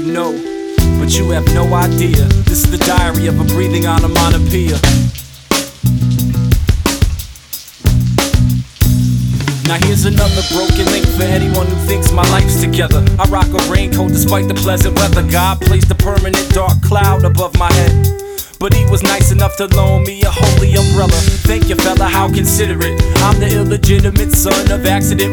know, but you have no idea. This is the diary of a breathing onomatopoeia. Now here's another broken link for anyone who thinks my life's together. I rock a raincoat despite the pleasant weather. God placed a permanent dark cloud above my head, but he was nice enough to loan me a holy umbrella. Thank you, fella, how considerate. I'm the illegitimate son of accident